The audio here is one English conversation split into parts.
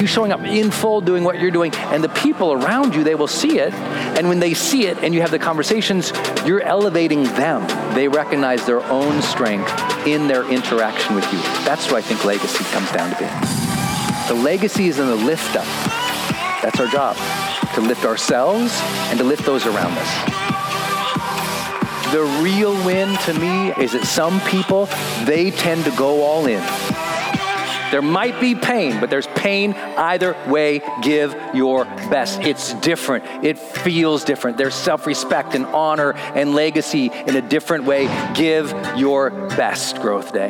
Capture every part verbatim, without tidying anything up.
You showing up in full, doing what you're doing, and the people around you, they will see it. And when they see it and you have the conversations, you're elevating them. They recognize their own strength in their interaction with you. That's what I think legacy comes down to be. The legacy is in the lift up. That's our job, to lift ourselves and to lift those around us. The real win to me is that some people, they tend to go all in. There might be pain, but there's pain either way. Give your best. It's different. It feels different. There's self-respect and honor and legacy in a different way. Give your best, Growth Day.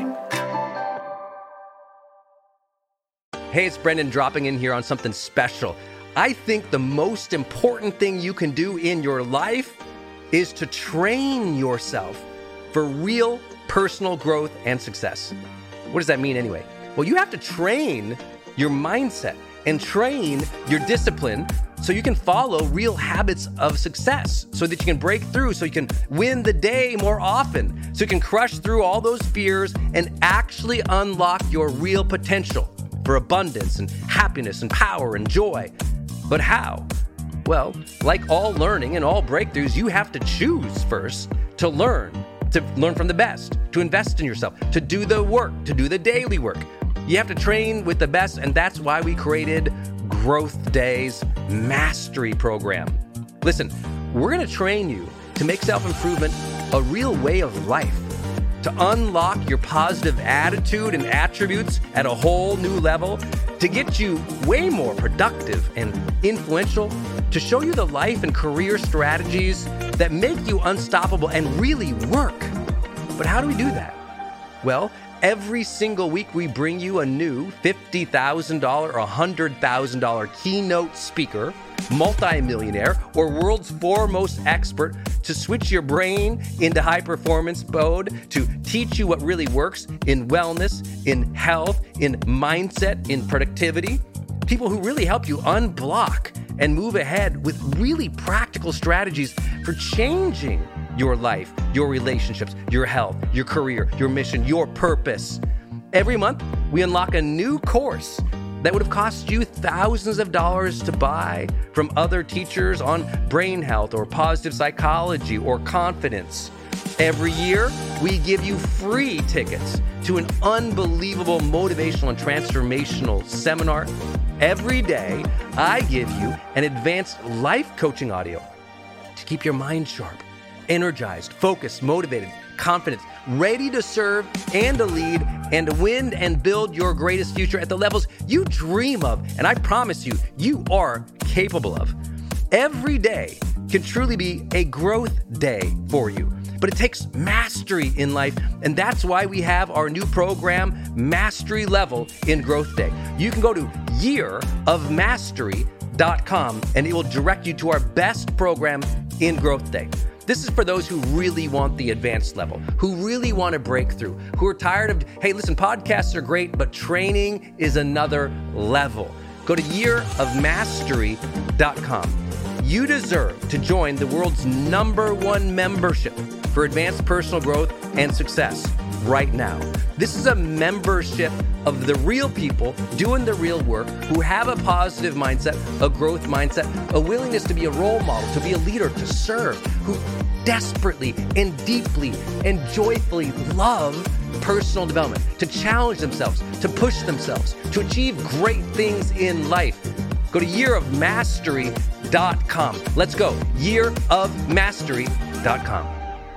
Hey, it's Brendan dropping in here on something special. I think the most important thing you can do in your life is to train yourself for real personal growth and success. What does that mean anyway? Well, you have to train your mindset and train your discipline so you can follow real habits of success, so that you can break through, so you can win the day more often, so you can crush through all those fears and actually unlock your real potential for abundance and happiness and power and joy. But how? Well, like all learning and all breakthroughs, you have to choose first to learn, to learn from the best, to invest in yourself, to do the work, to do the daily work. You have to train with the best, and that's why we created Growth Day's Mastery Program. Listen, we're gonna train you to make self-improvement a real way of life, to unlock your positive attitude and attributes at a whole new level, to get you way more productive and influential, to show you the life and career strategies that make you unstoppable and really work. But how do we do that? Well, every single week we bring you a new fifty thousand dollars or one hundred thousand dollars keynote speaker, multimillionaire, or world's foremost expert to switch your brain into high performance mode, to teach you what really works in wellness, in health, in mindset, in productivity. People who really help you unblock and move ahead with really practical strategies for changing your life, your relationships, your health, your career, your mission, your purpose. Every month, we unlock a new course that would have cost you thousands of dollars to buy from other teachers on brain health or positive psychology or confidence. Every year, we give you free tickets to an unbelievable motivational and transformational seminar. Every day, I give you an advanced life coaching audio to keep your mind sharp, energized, focused, motivated, confident, ready to serve and to lead and to win and build your greatest future at the levels you dream of. And I promise you, you are capable of. Every day can truly be a growth day for you. But it takes mastery in life, and that's why we have our new program, Mastery Level in Growth Day. You can go to year of mastery dot com, and it will direct you to our best program in Growth Day. This is for those who really want the advanced level, who really want to break through, who are tired of, hey, listen, podcasts are great, but training is another level. Go to year of mastery dot com. You deserve to join the world's number one membership for advanced personal growth and success right now. This is a membership of the real people doing the real work, who have a positive mindset, a growth mindset, a willingness to be a role model, to be a leader, to serve, who desperately and deeply and joyfully love personal development, to challenge themselves, to push themselves, to achieve great things in life. Go to year of mastery dot com. Let's go. year of mastery dot com.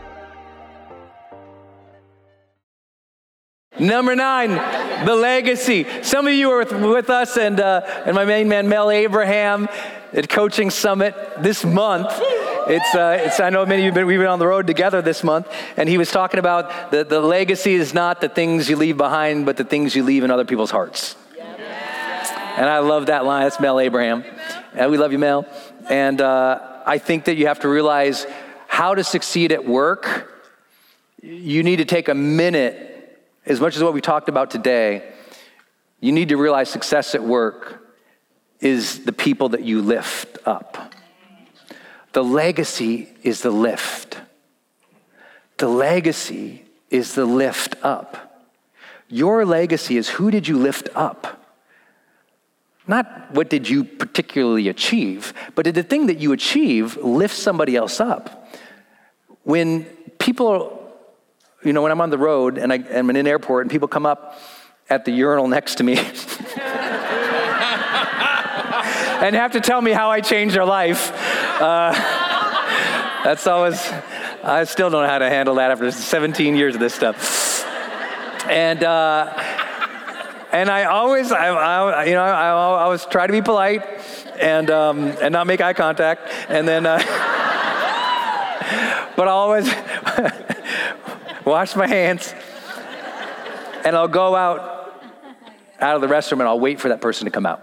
Number nine, the legacy. Some of you are with, with us and uh, and my main man, Mel Abraham, at Coaching Summit this month. It's, uh, it's. I know many of you have been, we've been on the road together this month, and he was talking about the, the legacy is not the things you leave behind, but the things you leave in other people's hearts. And I love that line. That's Mel Abraham. And we love you, Mel. And uh, I think that you have to realize how to succeed at work. You need to take a minute, as much as what we talked about today, you need to realize success at work is the people that you lift up. The legacy is the lift. The legacy is the lift up. Your legacy is, who did you lift up? Not what did you particularly achieve, but did the thing that you achieve lift somebody else up? When people, you know, when I'm on the road and I, I'm in an airport and people come up at the urinal next to me and have to tell me how I changed their life, uh, that's always, I still don't know how to handle that after seventeen years of this stuff. And, uh, And I always, I, I, you know, I, I always try to be polite and um, and not make eye contact, and then, uh, but I always wash my hands, and I'll go out out of the restroom and I'll wait for that person to come out.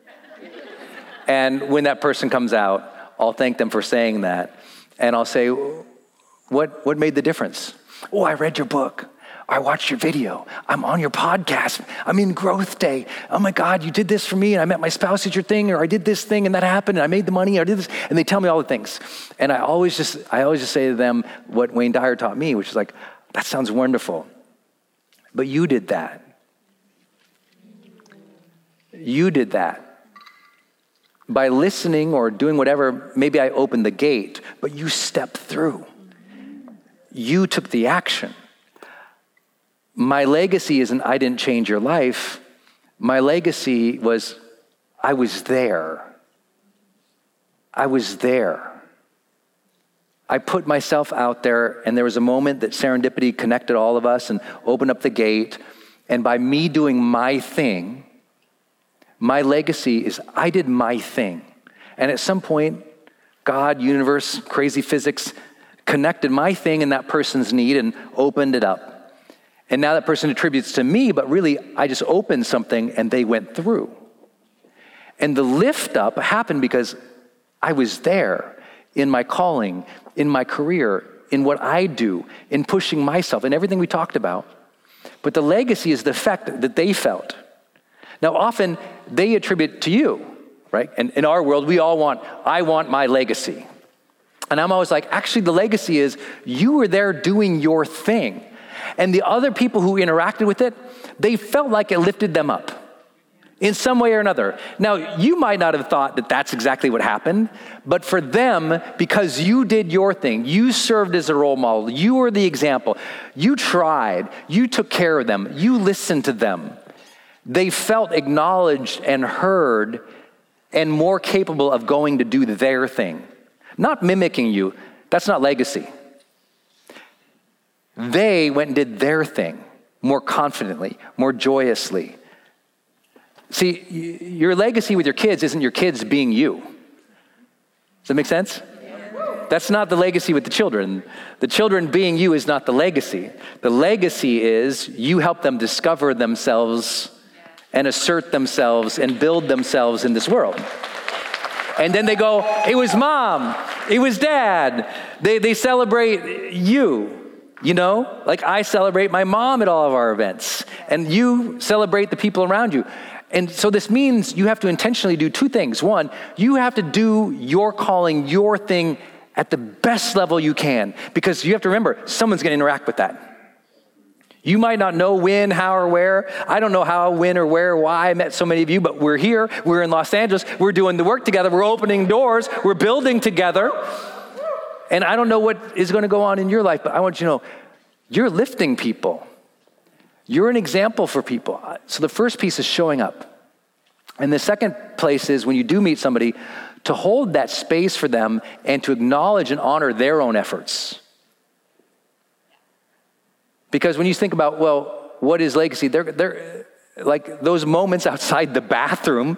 And when that person comes out, I'll thank them for saying that, and I'll say, "What what made the difference?" "Oh, I read your book. I watched your video. I'm on your podcast. I'm in Growth Day. Oh my God, you did this for me, and I met my spouse at your thing, or I did this thing and that happened, and I made the money, or I did this," and they tell me all the things. And I always just, I always just say to them what Wayne Dyer taught me, which is like, that sounds wonderful, but you did that. You did that. By listening or doing whatever, maybe I opened the gate, but you stepped through. You took the action. My legacy isn't I didn't change your life. My legacy was I was there. I was there. I put myself out there, and there was a moment that serendipity connected all of us and opened up the gate. And by me doing my thing, my legacy is I did my thing. And at some point, God, universe, crazy physics connected my thing and that person's need and opened it up. And now that person attributes to me, but really I just opened something and they went through. And the lift up happened because I was there in my calling, in my career, in what I do, in pushing myself, in everything we talked about. But the legacy is the effect that they felt. Now often they attribute to you, right? And in our world, we all want, I want my legacy. And I'm always like, actually the legacy is you were there doing your thing. And the other people who interacted with it, they felt like it lifted them up in some way or another. Now, you might not have thought that that's exactly what happened, but for them, because you did your thing, you served as a role model, you were the example, you tried, you took care of them, you listened to them, they felt acknowledged and heard and more capable of going to do their thing. Not mimicking you, that's not legacy. They went and did their thing more confidently, more joyously. See, your legacy with your kids isn't your kids being you. Does that make sense? That's not the legacy with the children. The children being you is not the legacy. The legacy is you help them discover themselves and assert themselves and build themselves in this world. And then they go, it was mom, it was dad. They, they celebrate you. You know, like I celebrate my mom at all of our events, and you celebrate the people around you. And so this means you have to intentionally do two things. One, you have to do your calling, your thing at the best level you can, because you have to remember, someone's going to interact with that. You might not know when, how, or where. I don't know how, when, or where, why I met so many of you, but we're here. We're in Los Angeles. We're doing the work together. We're opening doors. We're building together. And I don't know what is going to go on in your life, but I want you to know, you're lifting people. You're an example for people. So the first piece is showing up. And the second place is when you do meet somebody, to hold that space for them and to acknowledge and honor their own efforts. Because when you think about, well, what is legacy? They're, they're like those moments outside the bathroom.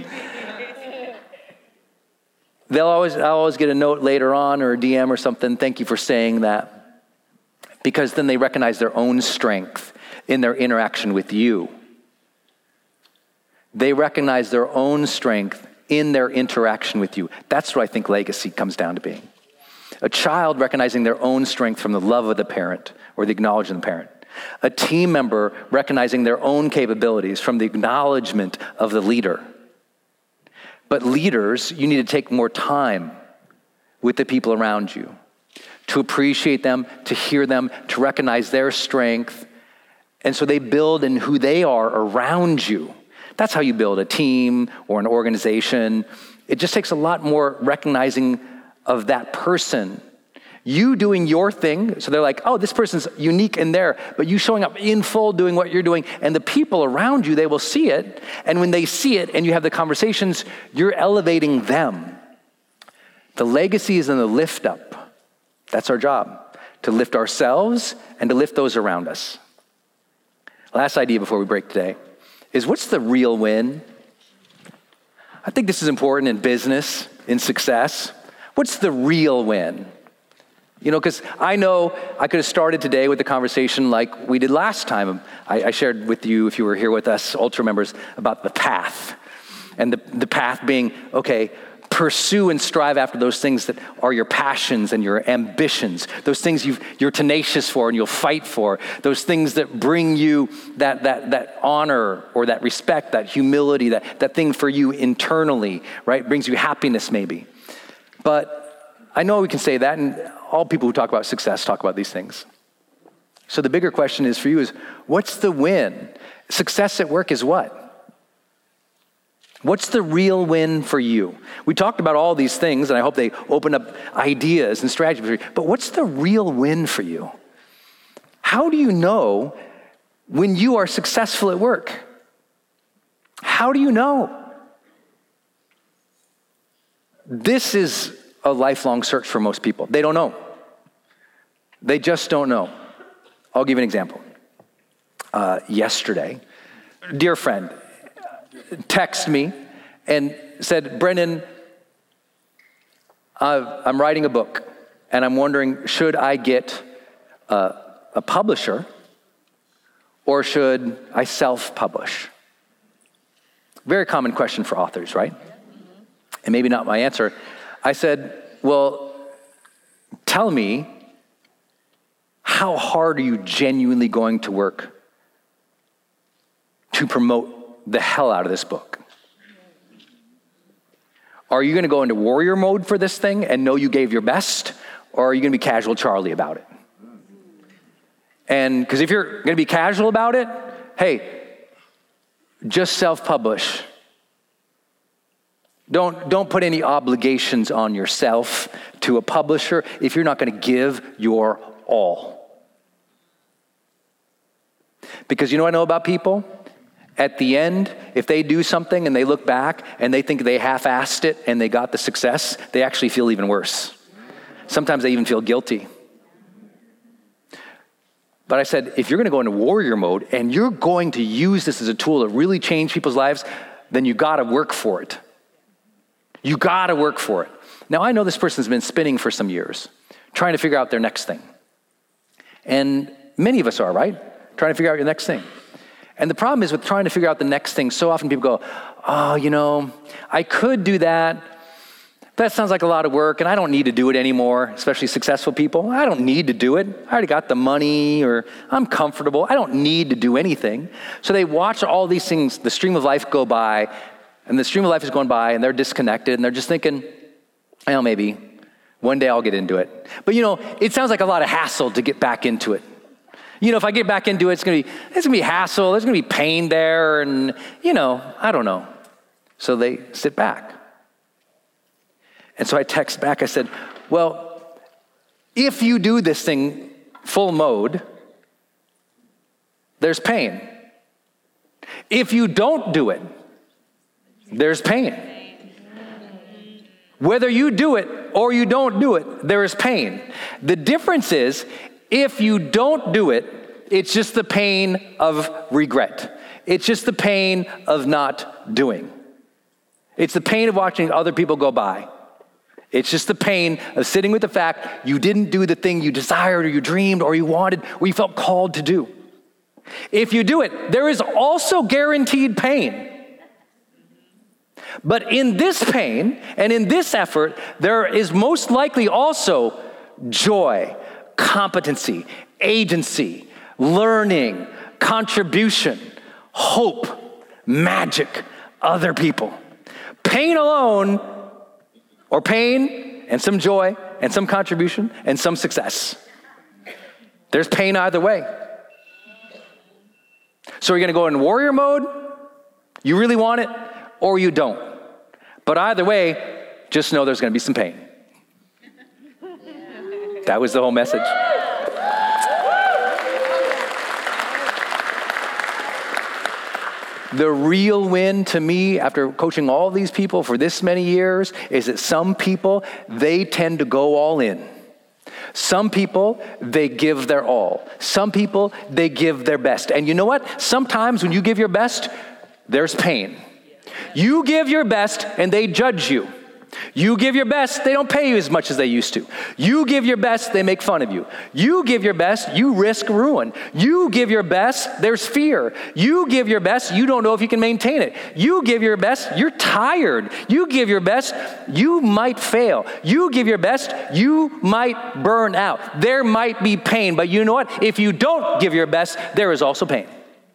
They'll always, I'll always get a note later on or a D M or something, thank you for saying that. Because then they recognize their own strength in their interaction with you. They recognize their own strength in their interaction with you. That's what I think legacy comes down to being. A child recognizing their own strength from the love of the parent or the acknowledgement of the parent. A team member recognizing their own capabilities from the acknowledgement of the leader. But leaders, you need to take more time with the people around you to appreciate them, to hear them, to recognize their strength. And so they build in who they are around you. That's how you build a team or an organization. It just takes a lot more recognizing of that person. You doing your thing, so they're like, oh, this person's unique in there, but you showing up in full doing what you're doing, and the people around you, they will see it, and when they see it and you have the conversations, you're elevating them. The legacy is in the lift up. That's our job, to lift ourselves and to lift those around us. Last idea before we break today is, what's the real win? I think this is important in business, in success. What's the real win? You know, because I know I could have started today with a conversation like we did last time. I, I shared with you, if you were here with us, Ultra members, about the path. And the, the path being, okay, pursue and strive after those things that are your passions and your ambitions, those things you've, you're tenacious for and you'll fight for, those things that bring you that that that honor or that respect, that humility, that, that thing for you internally, right? Brings you happiness maybe. But I know we can say that, and all people who talk about success talk about these things. So the bigger question is for you is, what's the win? Success at work is what? What's the real win for you? We talked about all these things, and I hope they open up ideas and strategies for you, but what's the real win for you? How do you know when you are successful at work? How do you know? This is a lifelong search for most people. They don't know. They just don't know. I'll give you an example. Uh, yesterday, dear friend texted me and said, Brendan, uh, I'm writing a book, and I'm wondering, should I get uh, a publisher or should I self-publish? Very common question for authors, right? And maybe not my answer. I said, well, tell me, how hard are you genuinely going to work to promote the hell out of this book? Are you going to go into warrior mode for this thing and know you gave your best, or are you going to be casual Charlie about it? And because if you're going to be casual about it, hey, just self-publish. Don't, don't put any obligations on yourself to a publisher if you're not going to give your all. Because you know what I know about people? At the end, if they do something and they look back and they think they half-assed it and they got the success, they actually feel even worse. Sometimes they even feel guilty. But I said, if you're going to go into warrior mode and you're going to use this as a tool to really change people's lives, then you got to work for it. You got to work for it. Now, I know this person's been spinning for some years, trying to figure out their next thing. And many of us are, right? Trying to figure out your next thing. And the problem is with trying to figure out the next thing, so often people go, oh, you know, I could do that. That sounds like a lot of work, and I don't need to do it anymore, especially successful people. I don't need to do it. I already got the money, or I'm comfortable. I don't need to do anything. So they watch all these things, the stream of life go by, and the stream of life is going by, and they're disconnected, and they're just thinking, well, maybe one day I'll get into it. But you know, it sounds like a lot of hassle to get back into it. You know, if I get back into it, it's gonna be, it's gonna be hassle, there's gonna be pain there, and you know, I don't know. So they sit back. And so I text back, I said, well, if you do this thing full mode, there's pain. If you don't do it, there's pain. Whether you do it or you don't do it, there is pain. The difference is, if you don't do it, it's just the pain of regret. It's just the pain of not doing. It's the pain of watching other people go by. It's just the pain of sitting with the fact you didn't do the thing you desired or you dreamed or you wanted or you felt called to do. If you do it, there is also guaranteed pain. But in this pain and in this effort, there is most likely also joy, competency, agency, learning, contribution, hope, magic, other people. Pain alone, or pain and some joy and some contribution and some success. There's pain either way. So you're going to go in warrior mode, You really want it or you don't. But either way, just know there's going to be some pain. That was the whole message. The real win to me, after coaching all these people for this many years, is that some people, they tend to go all in. Some people, they give their all. Some people, they give their best. And you know what? Sometimes when you give your best, there's pain. You give your best and they judge you. You give your best, they don't pay you as much as they used to. You give your best, they make fun of you. You give your best, you risk ruin. You give your best, there's fear. You give your best, you don't know if you can maintain it. You give your best, you're tired. You give your best, you might fail. You give your best, you might burn out. There might be pain, but you know what? If you don't give your best, there is also pain.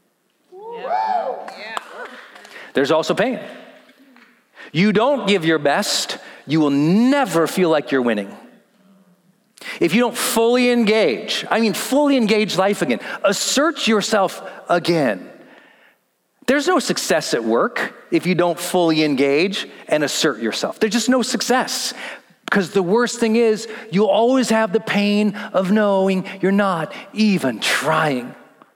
Yeah. There's also pain. You don't give your best, you will never feel like you're winning. If you don't fully engage, I mean fully engage life again, assert yourself again. There's no success at work if you don't fully engage and assert yourself. There's just no success. Because the worst thing is, you'll always have the pain of knowing you're not even trying.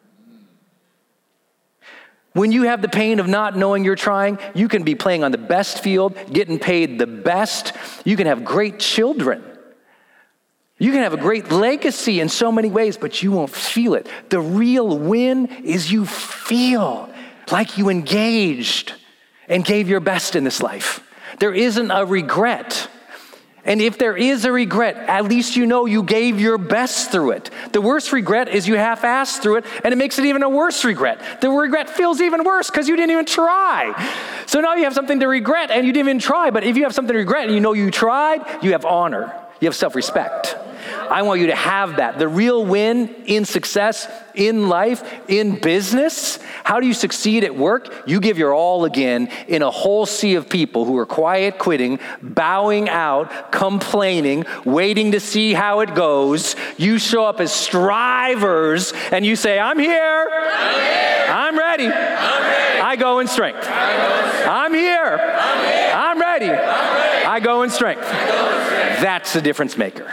When you have the pain of not knowing you're trying, you can be playing on the best field, getting paid the best. You can have great children. You can have a great legacy in so many ways, but you won't feel it. The real win is you feel like you engaged and gave your best in this life. There isn't a regret. And if there is a regret, at least you know you gave your best through it. The worst regret is you half-assed through it, and it makes it even a worse regret. The regret feels even worse because you didn't even try. So now you have something to regret, and you didn't even try. But if you have something to regret and you know you tried, you have honor. You have self-respect. I want you to have that. The real win in success, in life, in business. How do you succeed at work? You give your all again in a whole sea of people who are quiet quitting, bowing out, complaining, waiting to see how it goes. You show up as strivers and you say, I'm here. I'm, here. I'm ready. I'm ready. I go in strength. I go in strength. I'm here. I'm, here. I'm, ready. I'm ready. I go in strength. I go in strength. That's the difference maker.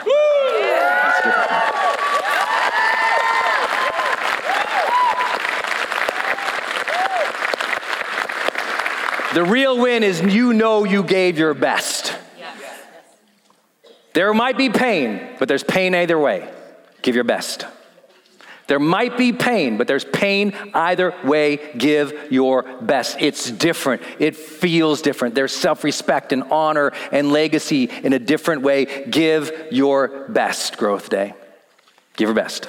The real win is you know you gave your best. Yes. There might be pain, but there's pain either way. Give your best. There might be pain, but there's pain either way. Give your best. It's different. It feels different. There's self-respect and honor and legacy in a different way. Give your best, Growth Day. Give your best.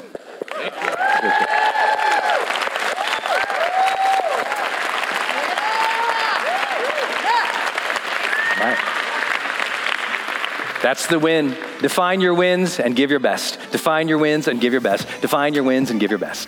That's the win. Define your wins and give your best. Define your wins and give your best. Define your wins and give your best.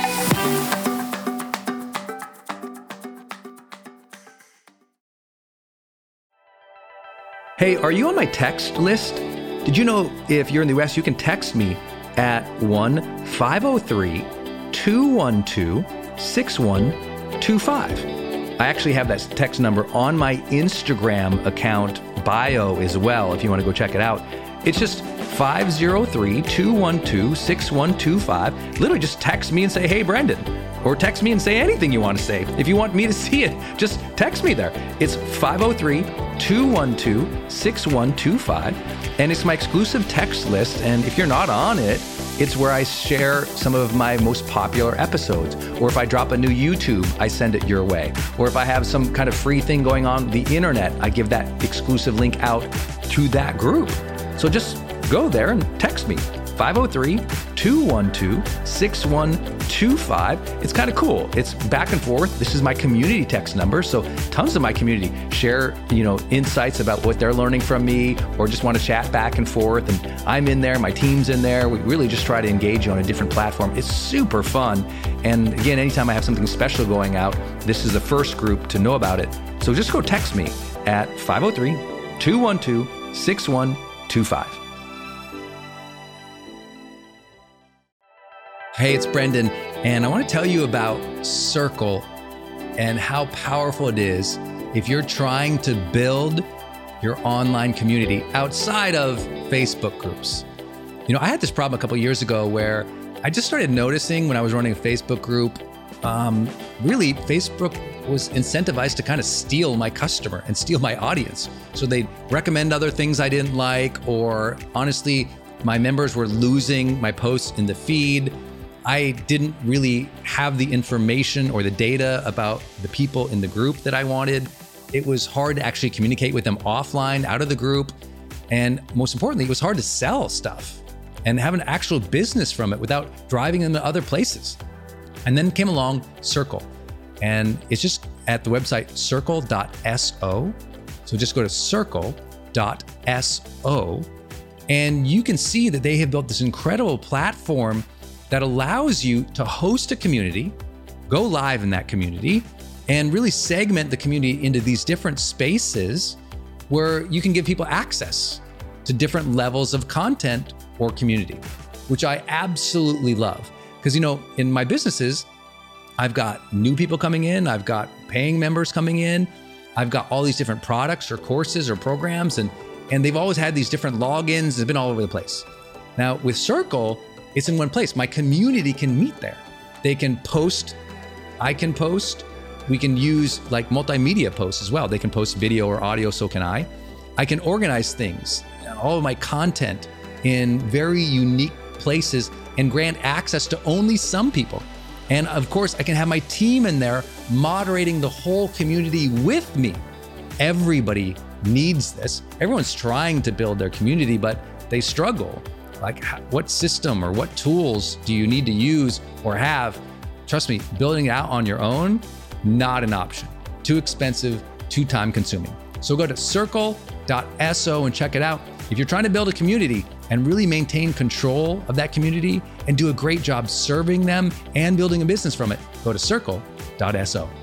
Hey, are you on my text list? Did you know if you're in the U S, you can text me at one five oh three, two one two, six one two five. I actually have that text number on my Instagram account bio as well, if you want to go check it out. It's just five oh three, two one two, six one two five. Literally just text me and say, hey, Brendan. Or text me and say anything you want to say. If you want me to see it, just text me there. It's five oh three, two one two, six one two five. And it's my exclusive text list. And if you're not on it, it's where I share some of my most popular episodes. Or if I drop a new YouTube, I send it your way. Or if I have some kind of free thing going on the internet, I give that exclusive link out to that group. So just go there and text me, five oh three, two one two, six one two five. It's kind of cool. It's back and forth. This is my community text number. So tons of my community share, you know, insights about what they're learning from me, or just want to chat back and forth. And I'm in there, my team's in there. We really just try to engage you on a different platform. It's super fun. And again, anytime I have something special going out, this is the first group to know about it. So just go text me at five oh three, two one two, six one two five. Hey, it's Brendan, and I want to tell you about Circle. and how powerful it is if you're trying to build your online community outside of Facebook groups. You know, I had this problem a couple years ago where I just started noticing when I was running a Facebook group, um, really Facebook was incentivized to kind of steal my customer and steal my audience. So they'd recommend other things I didn't like, or honestly, my members were losing my posts in the feed. I didn't really have the information or the data about the people in the group that I wanted. It was hard to actually communicate with them offline, out of the group. And most importantly, it was hard to sell stuff and have an actual business from it without driving them to other places. And then came along Circle. And it's just at the website circle dot so. So just go to circle dot so. And you can see that they have built this incredible platform that allows you to host a community, go live in that community, and really segment the community into these different spaces where you can give people access to different levels of content or community, which I absolutely love. Because, you know, in my businesses, I've got new people coming in, I've got paying members coming in, I've got all these different products or courses or programs, and, and they've always had these different logins, they've been all over the place. Now with Circle, it's in one place. My community can meet there. They can post, I can post, we can use like multimedia posts as well. They can post video or audio, so can I. I can organize things, all of my content in very unique places and grant access to only some people. And of course, I can have my team in there moderating the whole community with me. Everybody needs this. Everyone's trying to build their community, but they struggle. Like, what system or what tools do you need to use or have? Trust me, building it out on your own, not an option. Too expensive, too time consuming. So go to circle dot so and check it out. If you're trying to build a community and really maintain control of that community and do a great job serving them and building a business from it, go to circle dot so.